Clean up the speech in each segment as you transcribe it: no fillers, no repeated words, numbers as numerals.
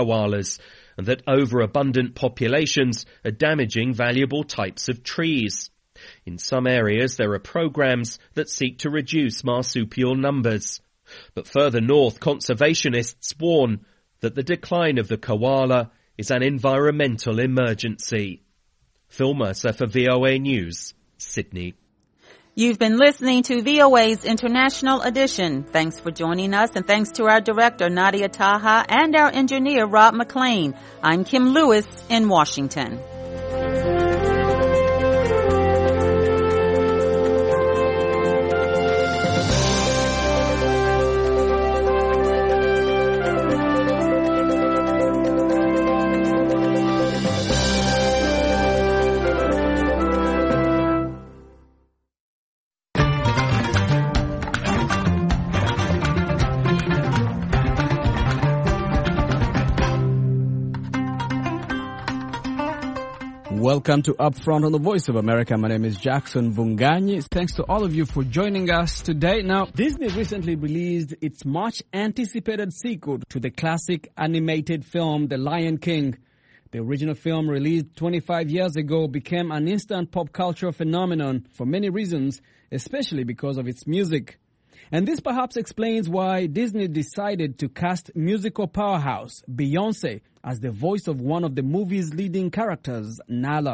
koalas, and that overabundant populations are damaging valuable types of trees. In some areas, there are programs that seek to reduce marsupial numbers. But further north, conservationists warn that the decline of the koala is an environmental emergency. Phil Mercer for VOA News, Sydney. You've been listening to VOA's International Edition. Thanks for joining us, and thanks to our director, Nadia Taha, and our engineer, Rob McLean. I'm Kim Lewis in Washington. Welcome to Upfront on the Voice of America. My name is Jackson Vunganyi. Thanks to all of you for joining us today. Now, Disney recently released its much anticipated sequel to the classic animated film, The Lion King. The original film, released 25 years ago, became an instant pop culture phenomenon for many reasons, especially because of its music. And this perhaps explains why Disney decided to cast musical powerhouse Beyoncé as the voice of one of the movie's leading characters, Nala.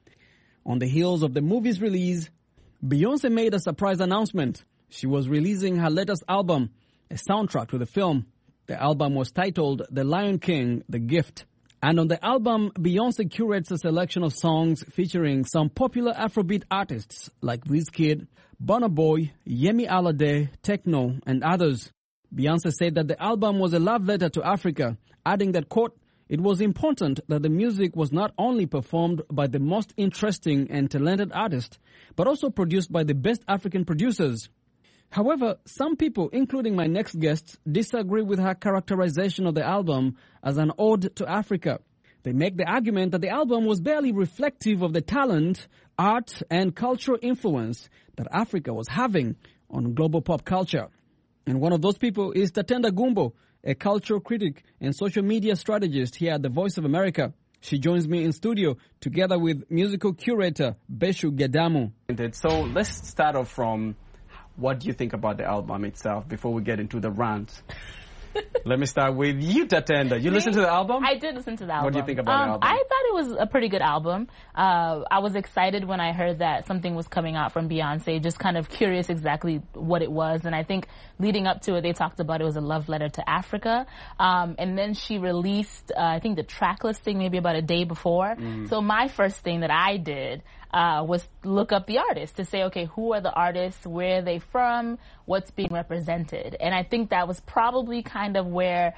On the heels of the movie's release, Beyoncé made a surprise announcement. She was releasing her latest album, a soundtrack to the film. The album was titled The Lion King, The Gift. And on the album, Beyoncé curates a selection of songs featuring some popular Afrobeat artists like Wizkid, Burna Boy, Yemi Alade, Tekno, and others. Beyoncé said that the album was a love letter to Africa, adding that, quote, "It was important that the music was not only performed by the most interesting and talented artists, but also produced by the best African producers." However, some people, including my next guest, disagree with her characterization of the album as an ode to Africa. They make the argument that the album was barely reflective of the talent, art, and cultural influence that Africa was having on global pop culture. And one of those people is Tatenda Gumbo, a cultural critic and social media strategist here at the Voice of America. She joins me in studio together with musical curator Beshu Gedamu. So let's start off from what do you think about the album itself before we get into the rant? Let me start with you, Tatenda. You listened to the album? I did listen to the album. What do you think about the album? I thought it was a pretty good album. I was excited when I heard that something was coming out from Beyonce, just kind of curious exactly what it was. And I think leading up to it, they talked about it was a love letter to Africa. And then she released, I think, the track listing maybe about a day before. So my first thing that I did was look up the artists to say, okay, who are the artists, where are they from, what's being represented. And I think that was probably kind of where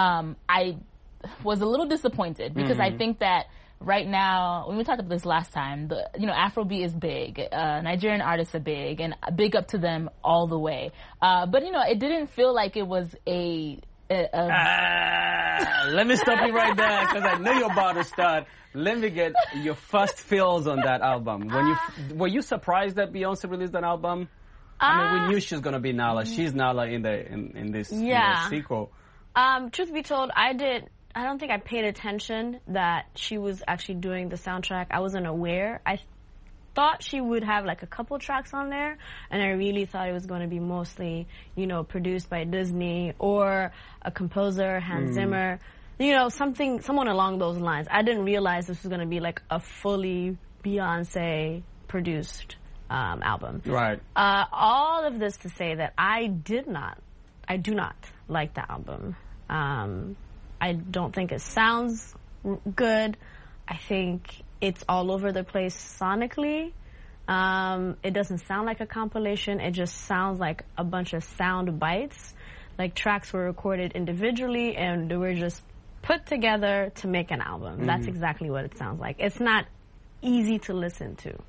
I was a little disappointed, because I think that right now, when we talked about this last time, Afrobeat is big, Nigerian artists are big, and big up to them all the way. But, it didn't feel like it was let me stop you right there, because I know you're about to start. Let me get your first feels on that album. Were you surprised that Beyonce released an album? I mean, we knew she was gonna be Nala. She's Nala in this sequel. Truth be told, I don't think I paid attention that she was actually doing the soundtrack. I wasn't aware. I thought she would have like a couple tracks on there, and I really thought it was going to be mostly, produced by Disney or a composer, Hans Zimmer, someone along those lines. I didn't realize this was going to be like a fully Beyonce produced album. Right. All of this to say that I do not like the album. I don't think it sounds good. I think it's all over the place sonically. It doesn't sound like a compilation. It just sounds like a bunch of sound bites. Like tracks were recorded individually and they were just put together to make an album. That's exactly what it sounds like. It's not easy to listen to.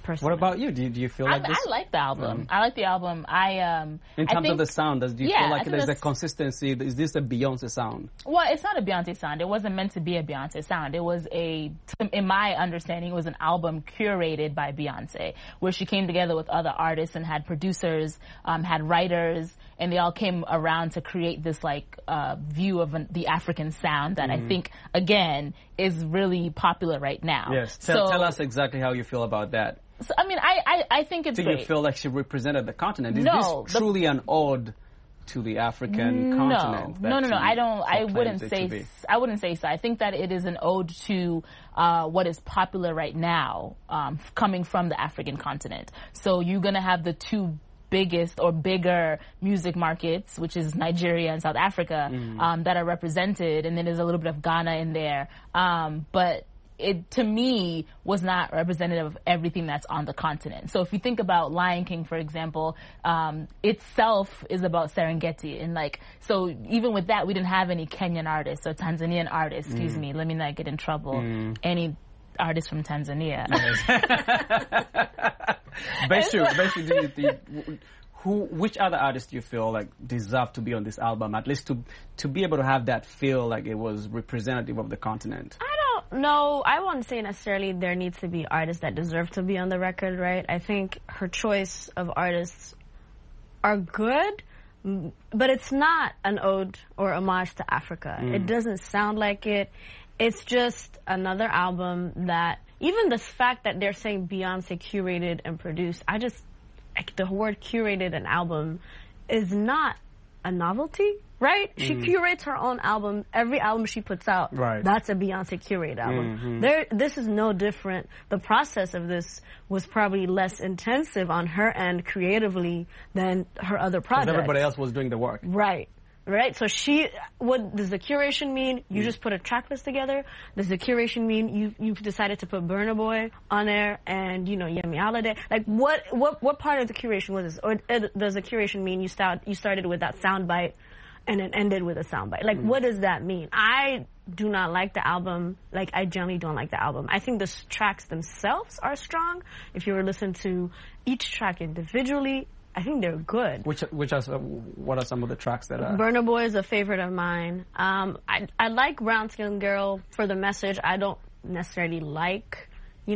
personally. What about you? Do you feel like this? I like the album. I like the album. In terms of the sound, do you feel like there's a consistency? Is this a Beyonce sound? Well, it's not a Beyonce sound. It wasn't meant to be a Beyonce sound. It was in my understanding, it was an album curated by Beyonce, where she came together with other artists and had producers, had writers, and they all came around to create this view of the African sound that I think, again, is really popular right now. Yes. Tell us exactly how you feel about that. So, I mean, I think it's great. Do you feel like she represented the continent? Is this truly an ode to the African continent? No. I wouldn't say so. I think that it is an ode to what is popular right now, coming from the African continent. So you're gonna have the two biggest or bigger music markets, which is Nigeria and South Africa, that are represented, and then there's a little bit of Ghana in there. But it, to me, was not representative of everything that's on the continent. So if you think about Lion King, for example, itself is about Serengeti. And so even with that, we didn't have any Kenyan artists or Tanzanian artists, excuse me, let me not get in trouble. Any artists from Tanzania. Which other artists do you feel like deserve to be on this album, at least to be able to have that feel like it was representative of the continent? No, I wouldn't say necessarily there needs to be artists that deserve to be on the record, right? I think her choice of artists are good, but it's not an ode or homage to Africa. It doesn't sound like it. It's just another album that, even the fact that they're saying Beyonce curated and produced, the word curated an album is not a novelty. Right? She curates her own album. Every album she puts out, that's a Beyonce curated album. This is no different. The process of this was probably less intensive on her end creatively than her other projects. Because everybody else was doing the work. Right. So what does the curation mean? You just put a track list together? Does the curation mean you've decided to put Burna Boy on there and, Yemi Alade? What part of the curation was this? Or does the curation mean you started with that soundbite and it ended with a soundbite? What does that mean? I do not like the album. I generally don't like the album. I think the tracks themselves are strong. If you were listening to each track individually, I think they're good. What are some of the tracks that are? Burna Boy is a favorite of mine. I like Brown Skin Girl for the message. I don't necessarily like,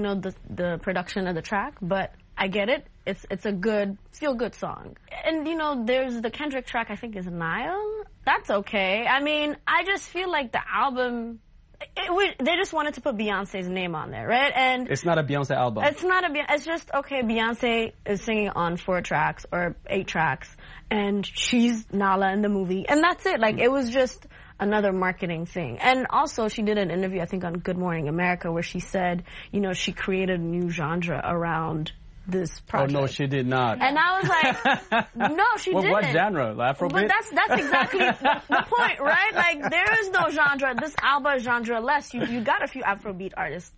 the production of the track, but I get it. It's a good, feel-good song. And, there's the Kendrick track, I think, is Nile. That's okay. I mean, I just feel like the album, they just wanted to put Beyonce's name on there, right? And it's not a Beyonce album. It's just, okay, Beyonce is singing on 4 tracks or 8 tracks, and she's Nala in the movie, and that's it. It was just another marketing thing. And also, she did an interview, I think, on Good Morning America, where she said, she created a new genre around this project. Oh, no, she did not. And I was like, no, she didn't. What genre? Afrobeat? But that's exactly the point, right? There is no genre. This album is genre-less. You got a few Afrobeats artists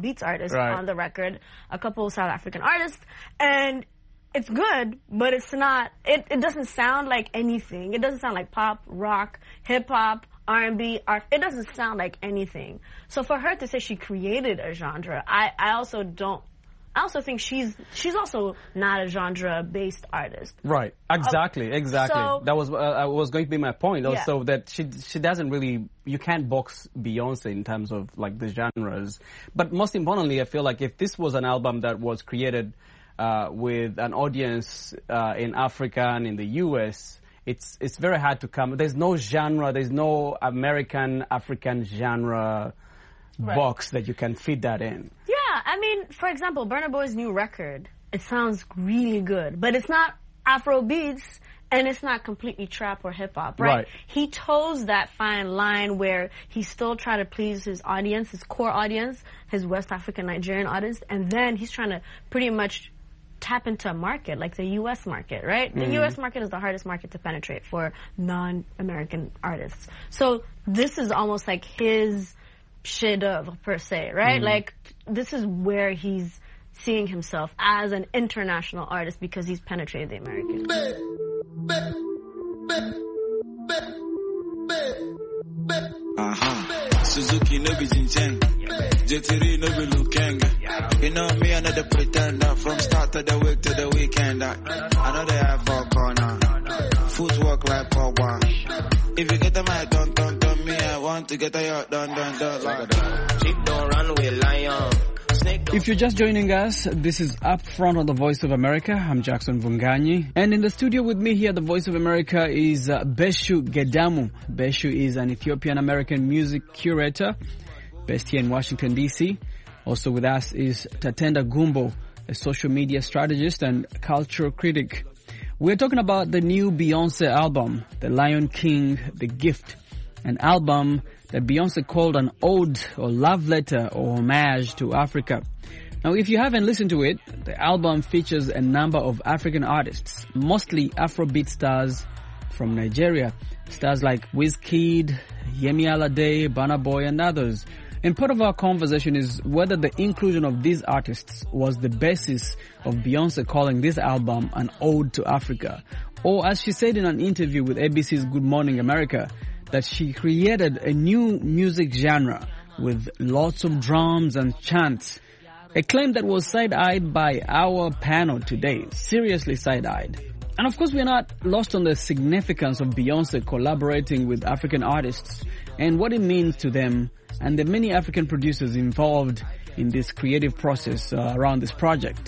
on the record, a couple of South African artists, and it's good, but it's not, it doesn't sound like anything. It doesn't sound like pop, rock, hip-hop, R&B, it doesn't sound like anything. So for her to say she created a genre, I also think she's also not a genre-based artist. Right. Exactly. So, that was going to be my point also, that she doesn't really, you can't box Beyonce in terms of the genres. But most importantly, I feel like if this was an album that was created with an audience in Africa and in the US, it's very hard to come. There's no genre, there's no African genre box that you can fit that in. Yeah, I mean, for example, Burna Boy's new record, it sounds really good, but it's not Afrobeats and it's not completely trap or hip hop, right? He toes that fine line where he still trying to please his audience, his core audience, his West African Nigerian audience, and then he's trying to pretty much tap into a market like the U.S. market, right? The U.S. market is the hardest market to penetrate for non-American artists. So this is almost like his chef d'oeuvre per se, right? This is where he's seeing himself as an international artist because he's penetrated the American. Suzuki no be Jincheng, Jetiri no be Lukenga. You know me, another pretender. From start to the week to the weekend. I know they have a corner. Footwork like power. If you get the mic, don't me. I want to get a yacht done. Sheep don't run with lion. If you're just joining us, this is Up Front on the Voice of America. I'm Jackson Vunganyi. And in the studio with me here at the Voice of America is Beshu Gedamu. Beshu is an Ethiopian-American music curator based here in Washington, D.C. Also with us is Tatenda Gumbo, a social media strategist and cultural critic. We're talking about the new Beyonce album, The Lion King, The Gift, an album that Beyonce called an ode or love letter or homage to Africa. Now, if you haven't listened to it, the album features a number of African artists, mostly Afrobeat stars from Nigeria. Stars like Wizkid, Yemi Alade, Burna Boy, and others. And part of our conversation is whether the inclusion of these artists was the basis of Beyonce calling this album an ode to Africa. Or, as she said in an interview with ABC's Good Morning America, that she created a new music genre with lots of drums and chants. A claim that was side-eyed by our panel today. Seriously side-eyed. And of course, we're not lost on the significance of Beyonce collaborating with African artists and what it means to them and the many African producers involved in this creative process around this project.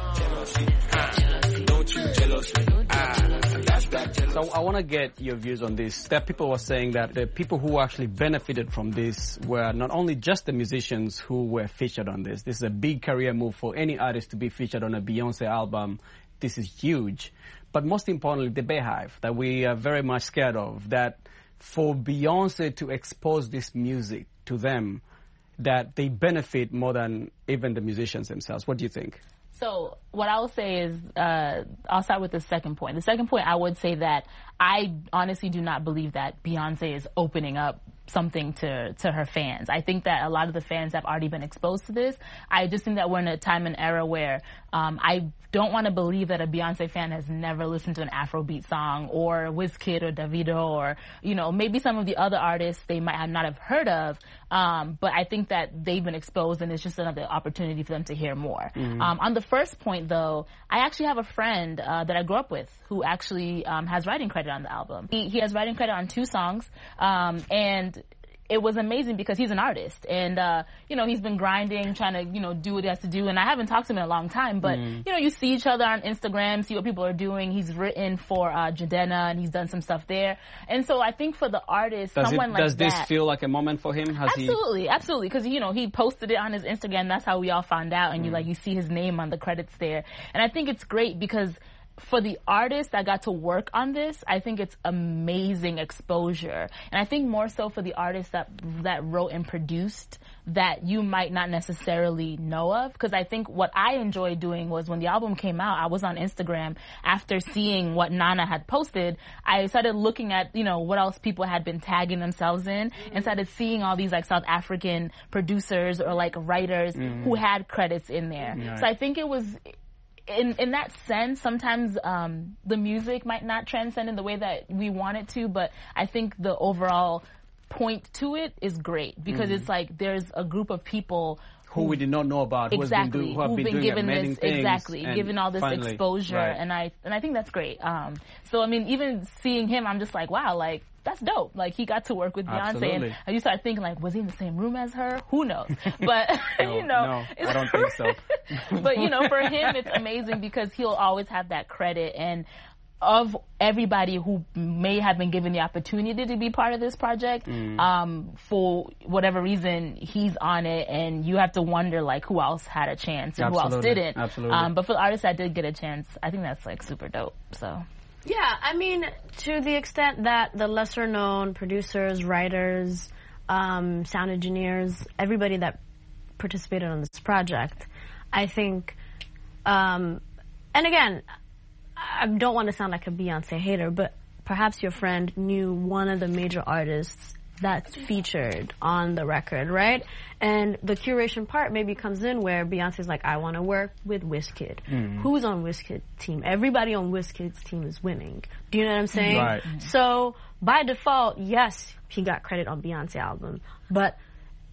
So I want to get your views on this. There are people who are saying that the people who actually benefited from this were not only just the musicians who were featured on this. This is a big career move for any artist to be featured on a Beyonce album. This is huge. But most importantly, the Beehive that we are very much scared of, that for Beyonce to expose this music to them, that they benefit more than even the musicians themselves. What do you think? So what I will say is, I'll start with the second point. The second point, I would say that I honestly do not believe that Beyonce is opening up something to her fans. I think that a lot of the fans have already been exposed to this. I just think that we're in a time and era where I don't want to believe that a Beyonce fan has never listened to an Afrobeat song or Wizkid or Davido or, you know, maybe some of the other artists they might not have heard of. But I think that they've been exposed and it's just another opportunity for them to hear more. Mm-hmm. On the first point, though, I actually have a friend that I grew up with who actually has writing credit on the album. He has writing credit on 2 songs, and it was amazing because he's an artist and, you know, he's been grinding, trying to, you know, do what he has to do. And I haven't talked to him in a long time, but, you know, you see each other on Instagram, see what people are doing. He's written for Jadena and he's done some stuff there. And so I think for the artist, does this feel like a moment for him? Absolutely. Because, you know, he posted it on his Instagram. That's how we all found out. And you see his name on the credits there. And I think it's great because for the artist that got to work on this, I think it's amazing exposure. And I think more so for the artists that wrote and produced that you might not necessarily know of. Because I think what I enjoyed doing was when the album came out, I was on Instagram after seeing what Nana had posted. I started looking at, you know, what else people had been tagging themselves in and started seeing all these like South African producers or like writers who had credits in there. Right. So I think it was... In that sense, sometimes the music might not transcend in the way that we want it to, but I think the overall point to it is great because it's like there's a group of people who we did not know about, who have been doing given amazing things, given all this exposure, right. and I think that's great. So I mean, even seeing him, I'm just like, wow, like that's dope. Like he got to work with Beyonce, Absolutely. and you start thinking like, was he in the same room as her? Who knows? But you know, no, I don't think so. But you know, for him, it's amazing because he'll always have that credit and. Of everybody who may have been given the opportunity to be part of this project, for whatever reason, he's on it, and you have to wonder like who else had a chance and who else didn't. Absolutely. But for the artists that did get a chance, I think that's like super dope. So. Yeah, I mean, to the extent that the lesser known producers, writers, sound engineers, everybody that participated on this project, I think, and again, I don't want to sound like a Beyonce hater, but perhaps your friend knew one of the major artists that's featured on the record, right? And the curation part maybe comes in where Beyonce's like, I want to work with Wizkid. Who's on Wizkid's team? Everybody on Wizkid's team is winning. Do you know what I'm saying? Right. So by default, yes, he got credit on Beyonce album, but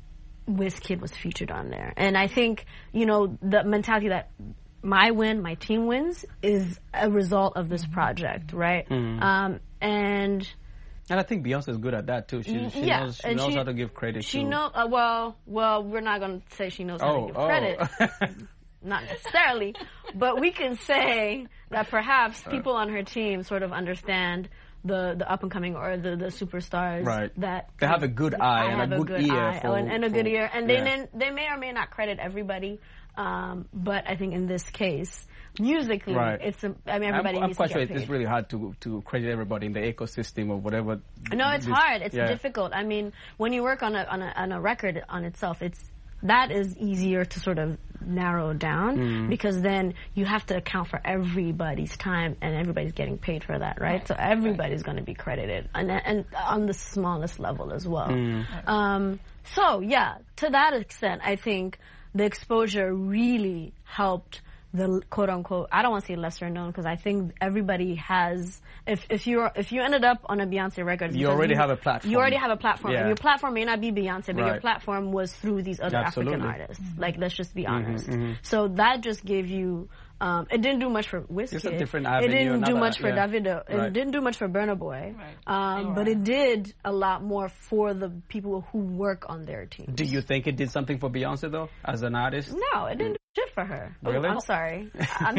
WizKid was featured on there. And I think, the mentality that my team wins is a result of this project, right? Mm. And I think Beyonce is good at that too. She knows how to give credit. She knows. Well, we're not going to say she knows how to give credit. Not necessarily, but we can say that perhaps people on her team sort of understand the up and coming or the superstars, right? That they have a good eye and a good ear, and a good ear, and they may or may not credit everybody, but I think in this case, musically, everybody needs to get paid. I'm quite sure it's really hard to credit everybody in the ecosystem or whatever. No, it's hard. It's difficult. I mean, when you work on a record on itself, that is easier to sort of narrow down because then you have to account for everybody's time and everybody's getting paid for that, right? So everybody's going to be credited and on the smallest level as well. So yeah, to that extent, I think the exposure really helped the quote unquote, I don't want to say lesser known because I think everybody has, if you ended up on a Beyonce record, you already have a platform. You already have a platform. Yeah. Your platform may not be Beyonce, but your platform was through these other African artists. Like, let's just be honest. So that just gave you, it didn't do much for WizKid. It's a different avenue. It didn't do much for Davido. It didn't do much for Burna Boy. But it did a lot more for the people who work on their team. Do you think it did something for Beyonce though, as an artist? No, it didn't do shit for her. Really? I'm sorry.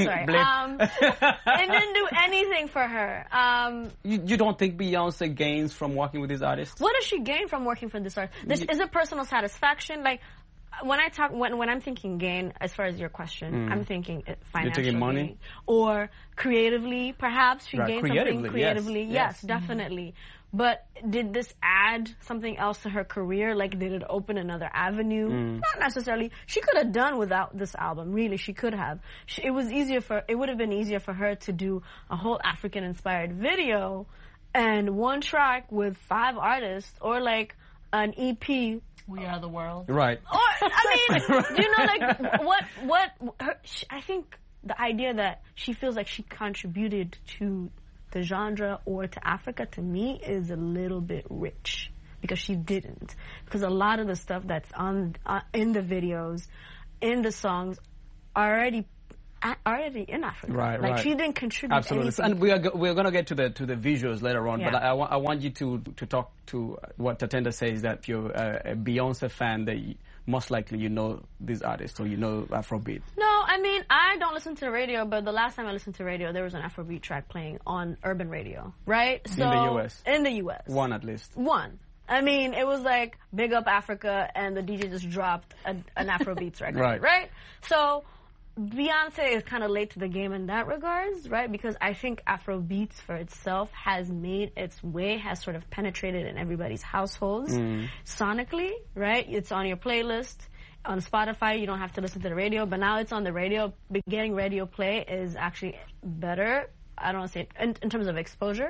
It didn't do anything for her. You don't think Beyonce gains from working with these artists? What does she gain from working for this artist? Is it personal satisfaction? Like, when I'm thinking gain, as far as your question, I'm thinking financial gain money? Gain. Or creatively, perhaps she gained something creatively. Yes, definitely. But did this add something else to her career? Like, did it open another avenue? Not necessarily. She could have done without this album. Really, she could have. It would have been easier for her to do a whole African-inspired video and one track with 5 artists, or like an EP. We Are the World. Right. Or, I mean, do you know, like, I think the idea that she feels like she contributed to the genre or to Africa, to me, is a little bit rich, because she didn't. Because a lot of the stuff that's in the videos, in the songs, are already in Africa. Right, like, she didn't contribute anything. And we're going to get to the visuals later on, but I want you to talk to what Tatenda says, that you're a Beyonce fan, that most likely you know these artists, or you know Afrobeat. No, I mean, I don't listen to the radio, but the last time I listened to radio, there was an Afrobeat track playing on urban radio, right? So, in the U.S.? In the U.S. One at least. One. I mean, it was like Big Up Africa, and the DJ just dropped an Afrobeats record, right? So Beyonce is kind of late to the game in that regards, right? Because I think Afrobeats for itself has made its way, has sort of penetrated in everybody's households sonically, right? It's on your playlist. On Spotify, you don't have to listen to the radio, but now it's on the radio. Getting radio play is actually better, I don't want to say it, in terms of exposure,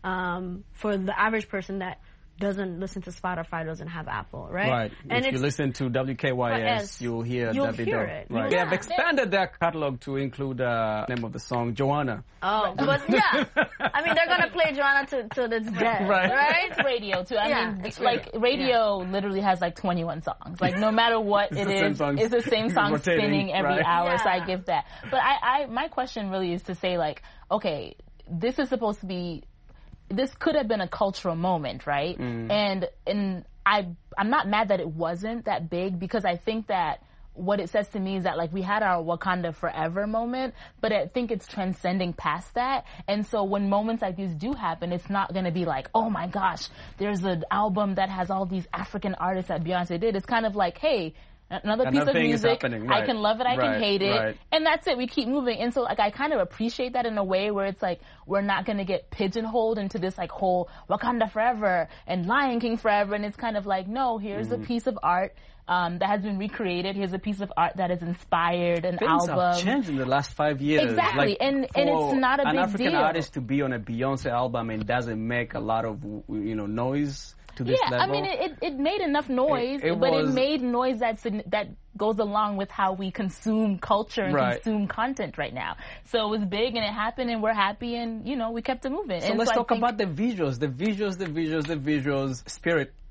for the average person that doesn't listen to Spotify, doesn't have Apple, right? Right. And if you listen to WKYS, you'll hear Davido. Right. They have expanded their catalog to include the name of the song, Joanna. Oh, but yeah. I mean, they're going to play Joanna to its death, right? It's radio, too. I mean, like, radio literally has, like, 21 songs. Like, no matter what it is, it's the same song spinning every hour, so I give that. But my question really is to say, like, okay, this is supposed to be, this could have been a cultural moment, right? And I'm not mad that it wasn't that big, because I think that what it says to me is that, like, we had our Wakanda Forever moment, but I think it's transcending past that. And so when moments like these do happen, it's not going to be like, oh my gosh, there's an album that has all these African artists that Beyonce did. It's kind of like, hey, another piece of music, I can love it, I can hate it, and that's it, we keep moving. And so, like, I kind of appreciate that in a way where it's like, we're not going to get pigeonholed into this, like, whole Wakanda Forever and Lion King Forever, and it's kind of like, no, here's a piece of art that has been recreated, here's a piece of art that has inspired an album. Things have changed in the last 5 years. Exactly, like, and it's not a big deal. An African artist to be on a Beyonce album and doesn't make a lot of, noise to this level. I mean, it made enough noise, but it made noise that goes along with how we consume culture and consume content right now. So it was big, and it happened, and we're happy, and, we kept it moving. So let's talk about the visuals. Spirit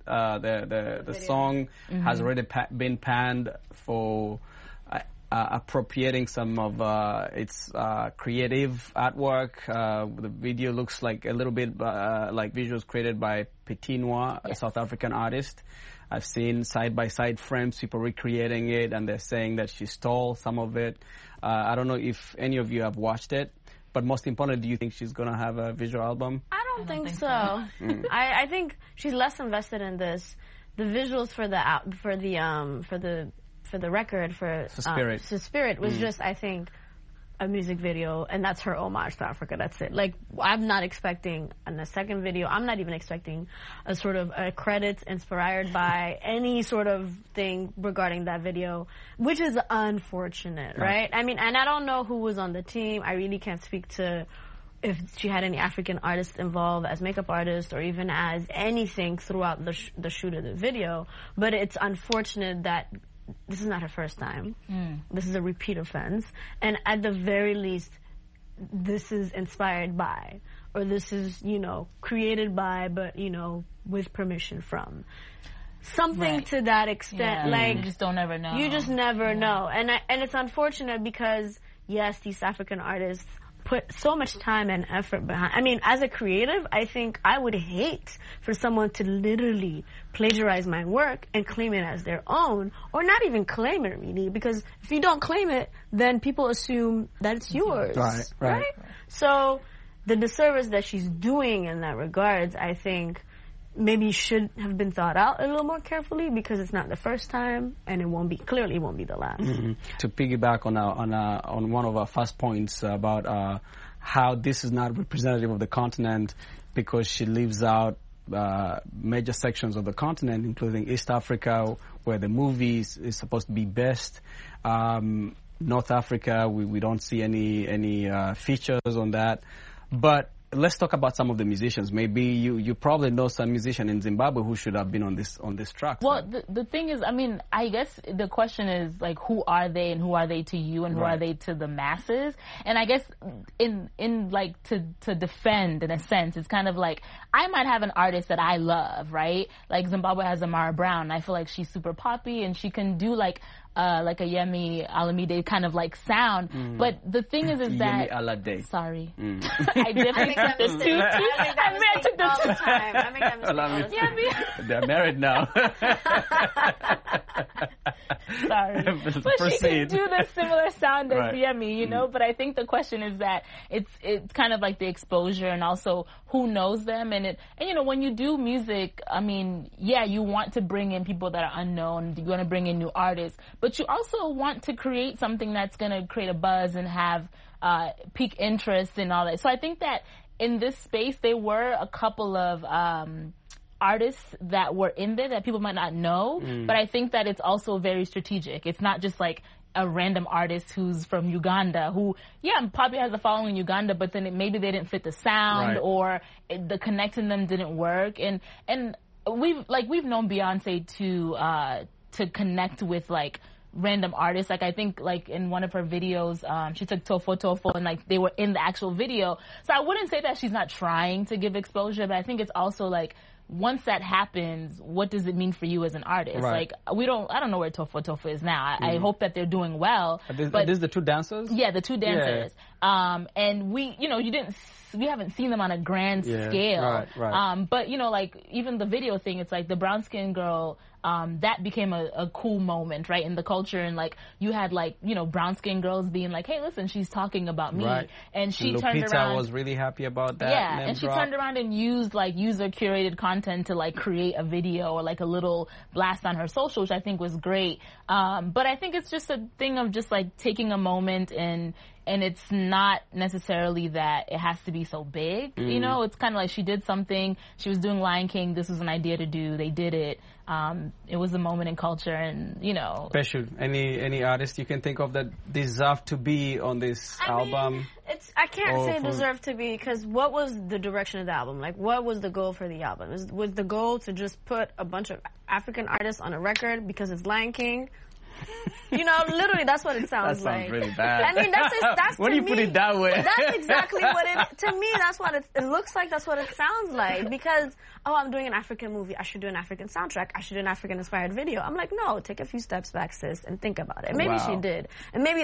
the song has already been panned for appropriating some of its creative artwork. The video looks like a little bit like visuals created by Petit Noir, a South African artist. I've seen side-by-side frames, people recreating it, and they're saying that she stole some of it. I don't know if any of you have watched it, but most importantly, do you think she's going to have a visual album? I don't think so. I think she's less invested in this. The visuals for the record for Spirit was just, I think, a music video, and that's her homage to Africa. That's it. Like, I'm not expecting in the second video, I'm not even expecting a sort of a credits inspired by any sort of thing regarding that video, which is unfortunate, right? I mean, and I don't know who was on the team. I really can't speak to if she had any African artists involved as makeup artists or even as anything throughout the shoot of the video, but it's unfortunate that this is not her first time. This is a repeat offense. And at the very least, this is inspired by, or this is, created by, but, with permission from. Something to that extent. Like, you just don't ever know. You just never know. And it's unfortunate because, yes, these African artists put so much time and effort behind. I mean, as a creative, I think I would hate for someone to literally plagiarize my work and claim it as their own, or not even claim it really, because if you don't claim it, then people assume that it's yours. Right? So the disservice that she's doing in that regards, I think, maybe should have been thought out a little more carefully, because it's not the first time, and it won't be the last. To piggyback on one of our first points about how this is not representative of the continent, because she leaves out major sections of the continent, including East Africa, where the movie is supposed to be best. North Africa, we don't see any features on that, but let's talk about some of the musicians. Maybe you probably know some musician in Zimbabwe who should have been on this track. Well, the thing is, I mean, I guess the question is, like, who are they and who are they to you and who are they to the masses? And I guess in like to defend, in a sense, it's kind of like, I might have an artist that I love, right? Like Zimbabwe has Amara Brown. I feel like she's super poppy and she can do like a Yemi Alade kind of like sound. But the thing is that... Yemi Alade. Sorry. I definitely took the two. I took the two. I make that mistake all the time. They're married now. Sorry. But she can do the similar sound as Yemi, but I think the question is that it's kind of like the exposure and also who knows them. And when you do music, I mean, you want to bring in people that are unknown. You want to bring in new artists. But you also want to create something that's going to create a buzz and have pique interest and all that. So I think that in this space, there were a couple of artists that were in there that people might not know. But I think that it's also very strategic. It's not just like a random artist who's from Uganda who, probably has a following in Uganda, but then maybe they didn't fit the sound or the connecting them didn't work. And we've known Beyonce to connect with like random artists. Like I think like in one of her videos, she took Tofo and like they were in the actual video. So I wouldn't say that she's not trying to give exposure, but I think it's also like, once that happens, what does it mean for you as an artist? Like I don't know where Tofo is now. I hope that they're doing well. Are these the two dancers? Yeah, the two dancers. And we haven't seen them on a grand scale. But like even the video thing, it's like the brown skin girl, that became a cool moment, right, in the culture. And like you had like, brown skin girls being like, hey, listen, she's talking about me. And she turned around. Lupita was really happy about that. And she turned around and used like user curated content to like create a video or like a little blast on her social, which I think was great. But I think it's just a thing of just like taking a moment and it's not necessarily that it has to be so big, it's kind of like she did something, she was doing Lion King, this was an idea to do, they did it. It was a moment in culture and, Special. Any artist you can think of that deserve to be on this album? I can't say deserve to be, because what was the direction of the album? Like, what was the goal for the album? Was the goal to just put a bunch of African artists on a record because it's Lion King? You know, literally, that's what it sounds like. That sounds really bad. I mean, that's when to you me, put it that way. That's exactly what it, to me, that's what it looks like, that's what it sounds like. Because, oh, I'm doing an African movie, I should do an African soundtrack, I should do an African-inspired video. I'm like, no, take a few steps back, sis, and think about it. Maybe she did. And maybe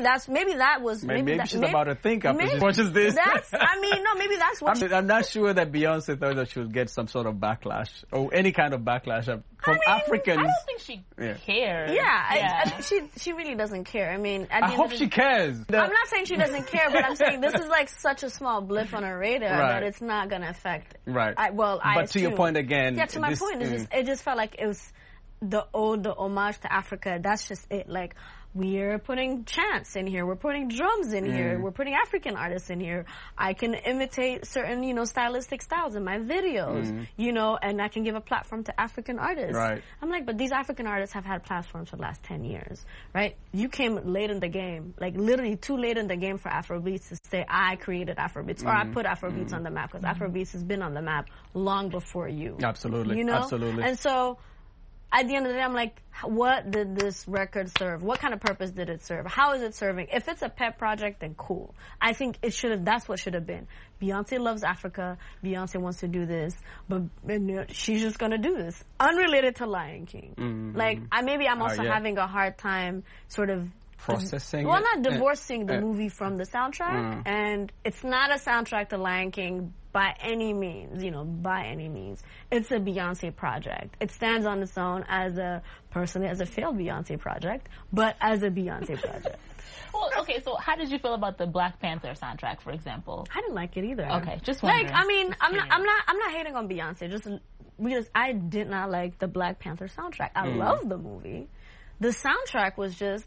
she's about to think after she watches this. Maybe that's what I'm not sure that Beyonce thought that she would get some sort of backlash, or any kind of backlash from Africans. I don't think she cares. Yeah. She really doesn't care. I mean, I hope she cares. I'm not saying she doesn't care, but I'm saying this is like such a small blip on her radar that it's not going to affect. Right. But to your point again. Yeah, to my point, it just felt like it was the homage to Africa. That's just it. Like, we're putting chants in here. We're putting drums in here. We're putting African artists in here. I can imitate certain, stylistic styles in my videos, and I can give a platform to African artists. Right. I'm like, but these African artists have had platforms for the last 10 years, right? You came late in the game, like literally too late in the game for Afrobeats to say, I created Afrobeats, or I put Afrobeats on the map, because Afrobeats has been on the map long before you. Absolutely. Absolutely. And so, at the end of the day, I'm like, what did this record serve? What kind of purpose did it serve? How is it serving? If it's a pet project, then cool. I think that's what should have been. Beyonce loves Africa. Beyonce wants to do this, but she's just gonna do this. Unrelated to Lion King. Mm-hmm. Like, maybe I'm also having a hard time sort of processing. Well, not divorcing the movie from the soundtrack, and it's not a soundtrack to Lion King by any means. By any means, it's a Beyonce project. It stands on its own as a failed Beyonce project, but as a Beyonce project. Well, okay, so how did you feel about the Black Panther soundtrack, for example? I didn't like it either. Okay, just wondering. Like, I mean, I'm not hating on Beyonce. Just because I did not like the Black Panther soundtrack. I love the movie. The soundtrack was just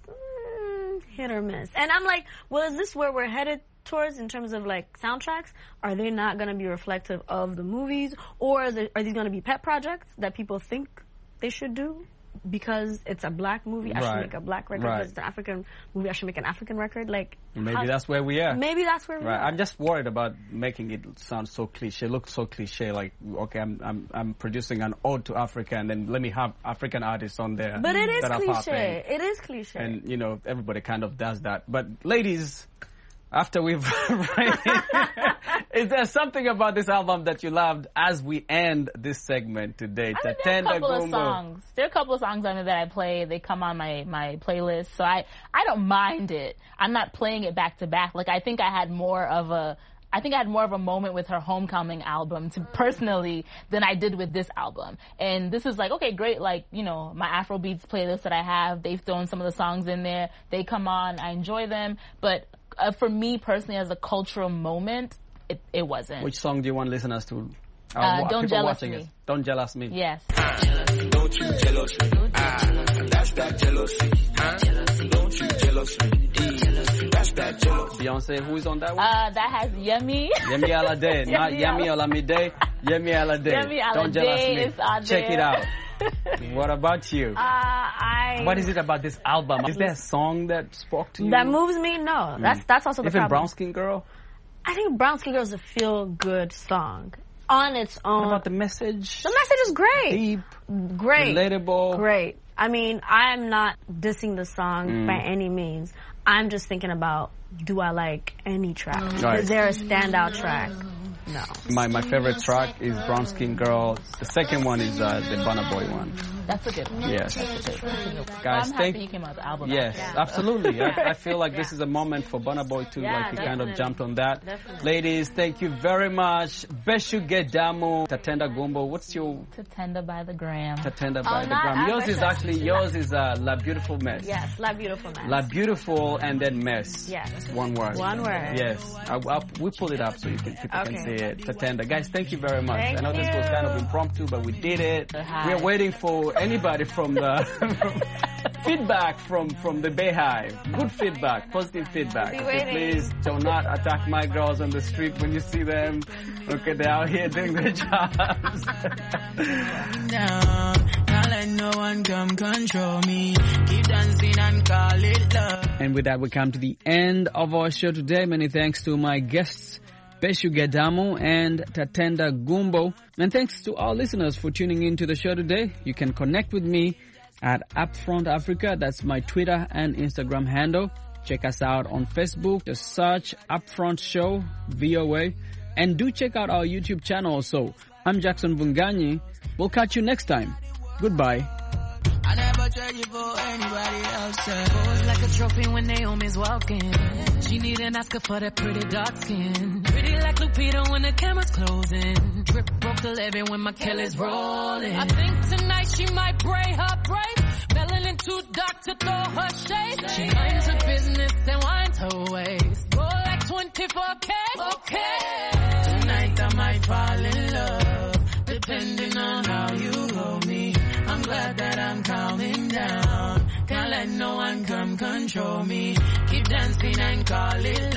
hit or miss. And I'm like, well, is this where we're headed towards in terms of like soundtracks? Are they not going to be reflective of the movies, or are these going to be pet projects that people think they should do? Because it's a black movie, I should make a black record. Because it's an African movie, I should make an African record. Like, maybe that's where we are. Maybe that's where we are. I'm just worried about making it sound so cliche. Look so cliche. Like, okay, I'm producing an ode to Africa, and then let me have African artists on there. But it is cliche. It is cliche. And everybody kind of does that. But ladies, after we've is there something about this album that you loved as we end this segment today? There are a couple of songs. There are a couple of songs on there that I play. They come on my playlist, so I don't mind it. I'm not playing it back to back. Like, I think I had more of a moment with her Homecoming album personally than I did with this album. And this is like, okay, great, like, my Afrobeats playlist that I have, they've thrown some of the songs in there. They come on, I enjoy them. But for me personally, as a cultural moment, it wasn't. Which song do you want listeners to? Don't Jealous Me. Don't Jealous Me. Yes. Don't you jealous me? That's that jealousy. Don't you jealous me? That's that jealousy. Beyonce, who is on that one? That has Yemi. Yemi Alade, not Yemi Olamide. Yemi Alade. Yemi Alade. Don't Jealous Me. Is on Check there. it out. What about you? What is it about this album? Is there a song that spoke to you? That moves me? No. That's also the problem. Even Brown Skin Girl? I think Brown Skin Girl is a feel-good song on its own. What about the message? The message is great. Deep. Great. Relatable. Great. I mean, I'm not dissing the song by any means. I'm just thinking about, do I like any track? Right. Is there a standout track? No. My favorite track is Brown Skin Girl. The second one is the Burna Boy one. That's a good one. Yes. Guys, I'm happy you came out with the album. Yes, absolutely. I feel like this is a moment for Burna Boy too. Like he kind of jumped on that. Definitely. Ladies, thank you very much. Beshu Gedamu, Tatenda Gumbo. What's your? Tatenda by the Gram. Tatenda by the Gram. Yours is La Beautiful Mess. Yes, La Beautiful Mess. La Beautiful and then Mess. Yes. One word. One word. Yes. We pull it up so people can see it. Tatenda. Guys, thank you very much. Thank I know this was kind of impromptu, but we did it. We're waiting for anybody from the feedback from the Bayhive. Good feedback, positive feedback. Okay, please do not attack my girls on the street when you see them. Okay, they're out here doing their jobs. Can't let no one come control me. Keep dancing and call it love. And with that, we come to the end of our show today. Many thanks to my guests, Beshu Gedamu and Tatenda Gumbo. And thanks to our listeners for tuning in to the show today. You can connect with me at Upfront Africa. That's my Twitter and Instagram handle. Check us out on Facebook. Just search Upfront Show, VOA. And do check out our YouTube channel also. I'm Jackson Vunganyi. We'll catch you next time. Goodbye. I never trade you for anybody else. Pose like a trophy when Naomi's walking. She need an Oscar for that pretty dark skin. Pretty like Lupita when the camera's closing. Drip broke the levee when my Kelly's rolling. I think tonight she might braid her braids. Melanin too dark to throw her shade. She minds her business and winds her waist. Roll like 24K. Okay. Tonight I might fall in love, depending on how you hold me. I'm glad that I'm calming down. Can't let no one come control me. Keep dancing and call it